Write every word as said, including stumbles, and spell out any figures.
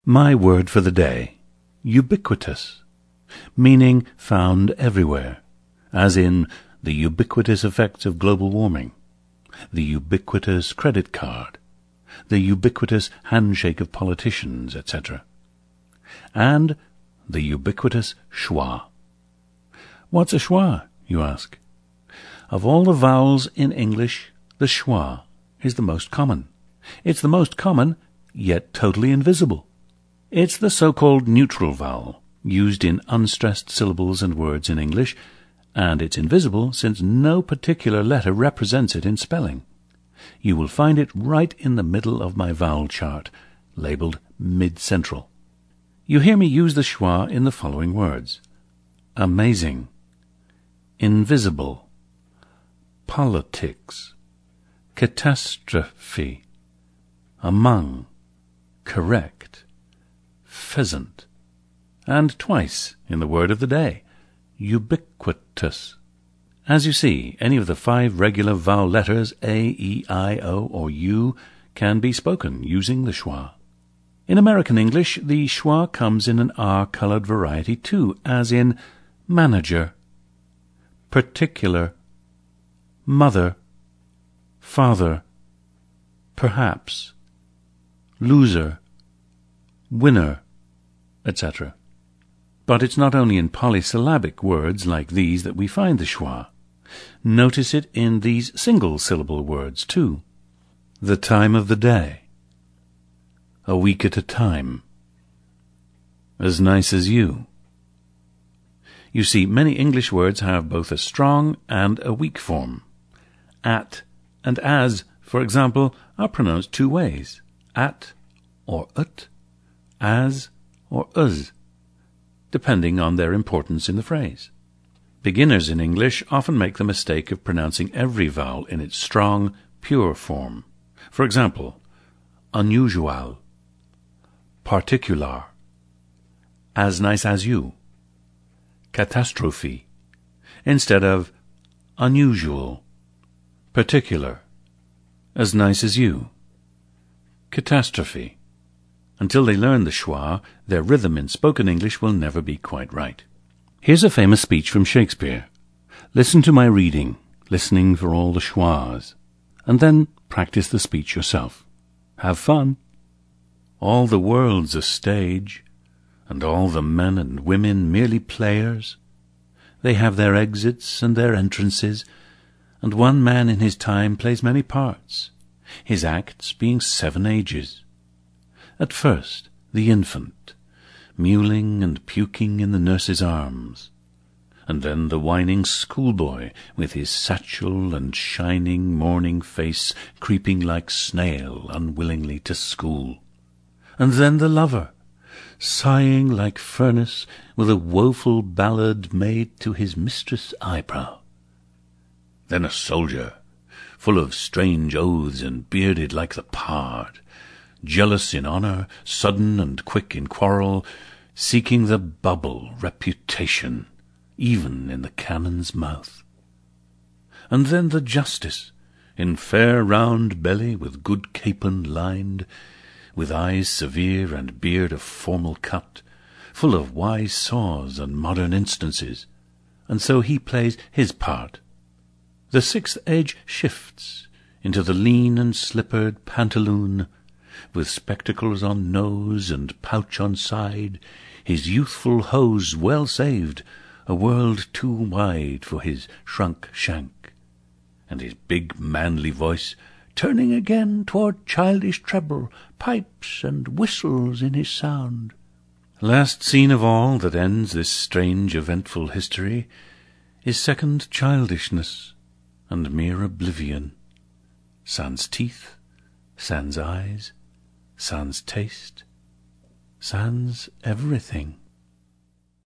My word for the day, ubiquitous, meaning found everywhere, as in the ubiquitous effects of global warming, the ubiquitous credit card, the ubiquitous handshake of politicians, et cetera, and the ubiquitous schwa. What's a schwa, you ask? Of all the vowels in English, the schwa is the most common. It's the most common, yet totally invisible. It's the so-called neutral vowel, used in unstressed syllables and words in English, and it's invisible since no particular letter represents it in spelling. You will find it right in the middle of my vowel chart, labeled mid-central. You hear me use the schwa in the following words: amazing, invisible, politics, catastrophe, among, correct, pheasant, and twice in the word of the day, ubiquitous. As you see, any of the five regular vowel letters A, E, I, O, or U can be spoken using the schwa. In American English, the schwa comes in an R-colored variety too, as in manager, particular, mother, father, perhaps, loser, winner, et cetera. But it's not only in polysyllabic words like these that we find the schwa. Notice it in these single-syllable words, too. The time of the day, a week at a time, as nice as you. You see, many English words have both a strong and a weak form. At and as, for example, are pronounced two ways, at or ut, as or uz, depending on their importance in the phrase. Beginners in English often make the mistake of pronouncing every vowel in its strong, pure form. For example, unusual, particular, as nice as you, catastrophe, instead of unusual, particular, as nice as you, catastrophe. Until they learn the schwa, their rhythm in spoken English will never be quite right. Here's a famous speech from Shakespeare. Listen to my reading, listening for all the schwas, and then practice the speech yourself. Have fun. All the world's a stage, and all the men and women merely players. They have their exits and their entrances, and one man in his time plays many parts, his acts being seven ages. At first, the infant, mewling and puking in the nurse's arms, and then the whining schoolboy with his satchel and shining morning face creeping like snail unwillingly to school, and then the lover, sighing like furnace with a woeful ballad made to his mistress' eyebrow. Then a soldier, full of strange oaths and bearded like the pard, jealous in honour, sudden and quick in quarrel, seeking the bubble reputation, even in the cannon's mouth. And then the justice, in fair round belly, with good capon lined, with eyes severe and beard of formal cut, full of wise saws and modern instances, and so he plays his part. The sixth edge shifts into the lean and slippered pantaloon, with spectacles on nose and pouch on side, his youthful hose well saved, a world too wide for his shrunk shank, and his big manly voice turning again toward childish treble, pipes and whistles in his sound. Last scene of all that ends this strange eventful history is second childishness and mere oblivion. Sans teeth, sans eyes, sans taste, sans everything.